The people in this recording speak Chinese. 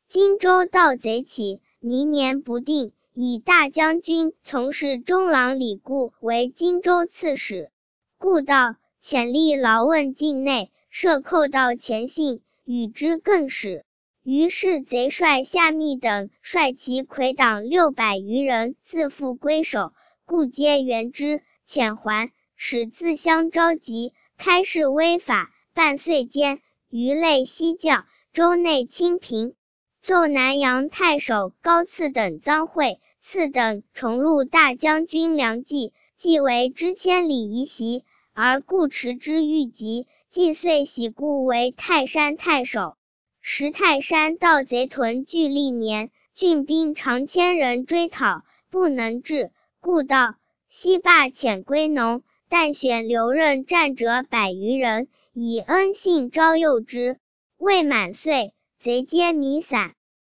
荆州盗贼起，迷年不定，以大将军从事中郎李固为荆州刺史。固道遣吏劳问境内，设寇盗前信，与之更始。于是贼帅夏密等率其魁党600余人自负归守，固皆援之，遣还，使自相召集，开市威法，半岁间，余类西降，州内清平。奏南阳太守高赐等赃贿，赐等重录大将军梁冀，即为知千里夷袭，而固持之欲急，即遂徙固为泰山太守。时泰山盗贼屯聚历年，郡兵常千人追讨，不能治。固道，西罢遣归农，但选留任战者100余人，以恩信招诱之。未满岁，贼皆弥散。